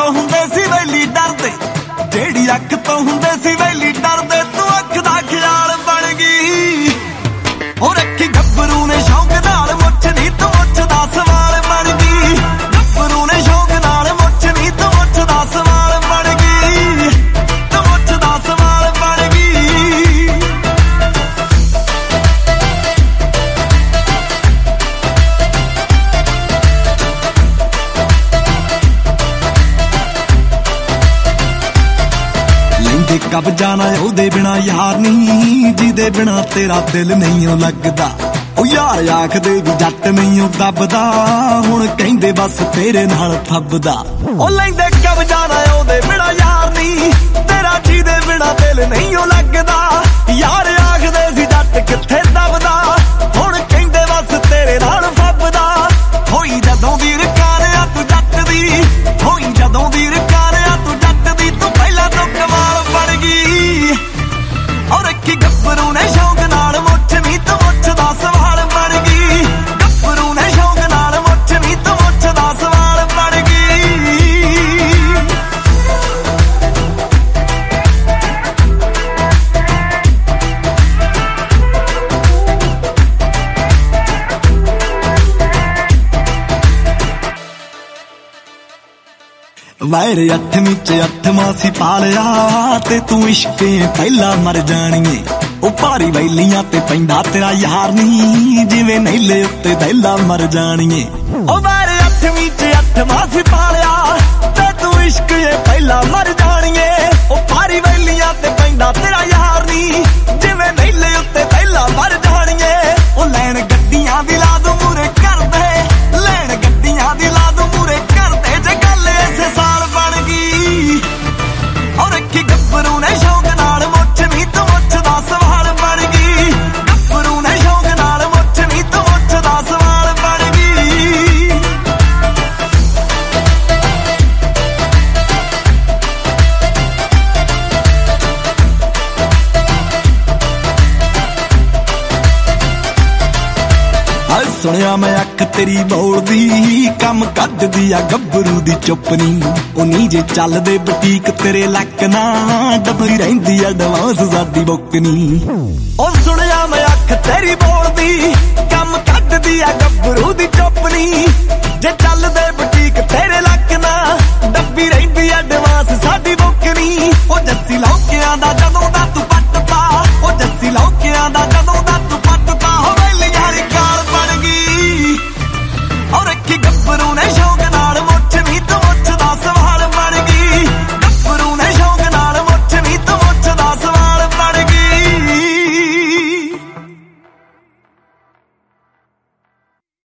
ਤੋਂ ਹੁੰਦੇ ਸੀ ਵੈਲੀ ਡਰਦੇ, ਜਿਹੜੀ ਅੱਖ ਤੋਂ ਹੁੰਦੇ ਸੀ ਵੈਲੀ ਡਰਦੇ, ਤੂੰ ਅੱਖ ਦਾ ਖਿਆਲ ਬਣ ਗਈ। ਉਹ ਰੱਖੀ ਗੱਭਰੂ ਨੇ ਸ਼ੌਂਕ ਨਾਲ ਮੁੱਛ ਨੀ ਤੂੰ ਮੁੱਛ ਦਾ ਸਵਾਲ ਬਣ ਗਈ। ਗੱਭਰੂ ਨੇ ਸ਼ੌਂਕ ਨਾਲ ਮੁੱਛ ਨੀ ਤੂੰ ਮੁੱਛ ਦਾ ਸਵਾਲ ਬਣ ਗਈ, ਤੂੰ ਮੁੱਛ ਦਾ ਸਵਾਲ ਬਣ ਗਈ। ਲੈਂਦੇ ਕਬਜ਼ਾ ਨਾ ਉਹਦੇ ਬਿਨਾ ਯਾਰ ਨਹੀਂ, ਜਿਹਦੇ ਬਿਨਾ ਤੇਰਾ ਦਿਲ ਨਹੀਂ ਉਹ ਲੱਗਦਾ। ਉਹ ਯਾਰ ਆਖਦੇ ਵੀ ਜੱਟ ਨਹੀਂ ਉਹ ਦੱਬਦਾ, ਹੁਣ ਕਹਿੰਦੇ ਬਸ ਤੇਰੇ ਨਾਲ ਫੱਬਦਾ। ਉਹ ਲੈਂਦੇ ਕਬਜ਼ਾ ਨਾ ਉਹਦੇ ਬਿਨਾ ਯਾਰ ਨਹੀਂ, ਤੇਰਾ ਜਿਹਦੇ ਬਿਨਾ ਦਿਲ ਨਹੀਂ ਉਹ ਲੱਗਦਾ। ਯਾਰ ਆਖਦੇ ਸੀ ਜੱਟ ਕਿੱਥੇ ਦੱਬਦਾ, ਹੁਣ ਕਹਿੰਦੇ ਬਸ ਤੇਰੇ ਨਾਲ ਫੱਬਦਾ। ਹੋਈ ਜਦੋਂ ਦੀ ਰਕਾਰਿਆ ਤੂੰ ਜੱਟ ਦੀ, ਹੋਈ ਜਦੋਂ ਦੀ ਰਕਾਰਿਆ ਤੂੰ ਜੱਟ ਦੀ, ਤੂੰ ਪਹਿਲਾਂ ਤੋਂ ਕਮਾਲ ਬਣ ਗਈ। ਔਰ ਰੱਖੀ ਗੱਭਰੂ ਨੇ ਸ਼ੌਂਕ ਨਾਲ ਮੁੱਛ ਨੀ ਤੂੰ ਮੁੱਛ ਦਾ ਸਵਾਲ ਬਣ ਗਈ। ਗੱਭਰੂ ਨੇ ਸ਼ੌਂਕ ਨਾਲ ਮੁੱਛ ਨੀ ਤੂੰ ਮੁੱਛ ਦਾ ਸਵਾਲ ਬਣ ਗਈ। ਵਾਇਰੇ 8ਵੀਂ ਚ 8ਵਾਂ ਸੀ ਪਾਲਿਆ, ਤੇ ਤੂੰ ਇਸ਼ਕੇ ਪਹਿਲਾਂ ਮਰ ਜਾਣੀਏ। ਉਹ ਭਾਰੀ ਵੈਲੀਆਂ ਤੇ ਪੈਂਦਾ ਤੇਰਾ ਯਾਰ ਨਹੀਂ, ਜਿਵੇਂ ਨਹੀਂਲੇ ਉੱਤੇ ਦਹਿਲਾ ਮਰ ਜਾਣੀਏ। ਉਹ ਵਾਇਰੇ 8ਵੀਂ ਚ 8ਵਾਂ ਸੀ ਪਾਲਿਆ, ਤੇ ਤੂੰ ਇਸ਼ਕੇ ਪਹਿਲਾਂ ਮਰ ਜਾਣੀਏ। ਉਹ ਭਾਰੀ ਵੈਲੀਆਂ ਤੇ ਪੈਂਦਾ ਤੇਰਾ ਯਾਰ ਨਹੀਂ, ਜਿਵੇਂ ਨਹੀਂਲੇ ਉੱਤੇ ਦਹਿਲਾ ਮਰ ਜਾਣੀਏ। ਉਹ ਲੈਣ ਗੱਡੀਆਂ ਦੀ ਲਾ ਦੂੰ ਮੂਰੇ ਕਰਦੇ, ਲੈਣ ਗੱਡੀਆਂ ਦੀ ਲਾ ਦੂੰ ਮੂਰੇ ਕਰਦੇ, ਜੇ ਗੱਲ ਇਸੇ ਸਾਲ ਬਣ ਗਈ। ਔਰ ਰੱਖੀ ਗੱਭਰੂ ਨੇ ਸ਼ੌਂਕ ਨਾਲ ਮੁੱਛ ਨੀ ਤੂੰ ਮੁੱਛ ਦਾ ਸਵਾਲ ਬਣ ਗਈ। ਗੱਭਰੂ ਨੇ ਸ਼ੌਂਕ ਨਾਲ ਮੁੱਛ ਨੀ ਤੂੰ ਮੁੱਛ ਦਾ ਸਵਾਲ ਬਣ ਗਈ। ਸੁਣਿਆ ਮੈਂ ਅੱਖ ਤੇਰੀ ਬੋਲਦੀ, ਕੰਮ ਕੱਢਦੀ ਆ ਗੱਭਰੂ ਦੀ ਚੁੱਪਨੀ। ਉਹ ਨੀ ਜੇ ਚੱਲਦੇ ਬੁਟੀਕ ਤੇਰੇ ਲੱਕ ਨਾ, ਡੱਬੀ ਰਹਿੰਦੀ ਐਡਵਾਂਸ ਸਾਡੀ ਬੁੱਕਨੀ। ਉਹ ਸੁਣਿਆ ਮੈਂ ਅੱਖ ਤੇਰੀ ਬੋਲਦੀ, ਕੰਮ ਕੱਢਦੀ ਆ ਗੱਭਰੂ ਦੀ ਚੁੱਪਨੀ। ਜੇ ਚੱਲਦੇ ਬੁਟੀਕ ਤੇਰੇ ਲੱਕ ਨਾ, ਡੱਬੀ ਰਹਿੰਦੀ ਐਡਵਾਂਸ ਸਾਡੀ ਬੁੱਕਨੀ। ਉਹ ਜੱਸੀ ਲੌਕਿਆਂ ਦਾ ਜਦੋਂ ਦਾ